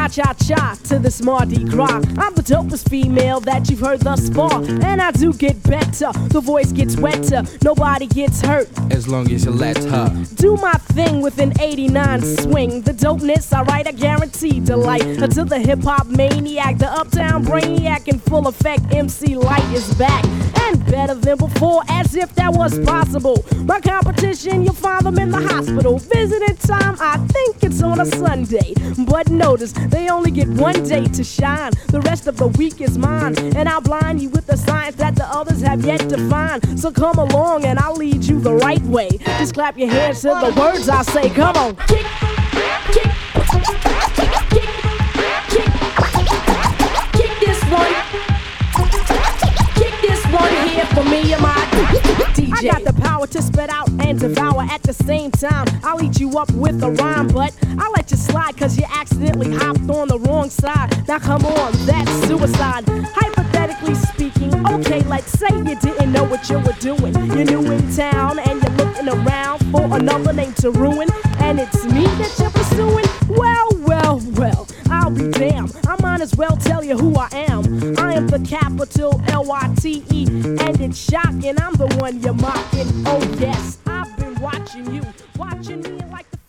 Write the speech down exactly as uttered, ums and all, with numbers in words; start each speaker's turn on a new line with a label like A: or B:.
A: cha-cha to this Mardi Gras. I'm the dopest female that you've heard thus far, and I do get better. The voice gets wetter, nobody gets hurt
B: as long as you let her
A: do my thing with an eighty-nine swing. The dopeness, alright, I guarantee delight. Until the hip-hop maniac, the uptown brainiac in full effect, M C Light is back. And better than before, as if that was possible. My competition, you'll find them in the hospital. Visiting time, I think it's on a Sunday. But notice, they only get one day to shine. The rest of the week is mine. And I'll blind you with the science that the others have yet to find. So come along and I'll lead you the right way. Just clap your hands to the words I say. Come on. Kick, kick, kick, kick, kick, kick this one. Kick this one here for me and my D J. I got the power to spit out and devour at the same time. I'll eat you up with a rhyme, but I'll let you slide cause you accidentally hopped on the wrong side. Now come on, that's suicide. Hypothetically speaking, okay, like say you didn't know what you were doing. You're new in town and you're looking around for another name to ruin, and it's me that you're pursuing. Well, well, well, I'll be damned. I might as well tell you who I am. I am the capital L Y T E, and it's shocking I'm the one you're mocking. Oh yes, I've been watching you, watching me like the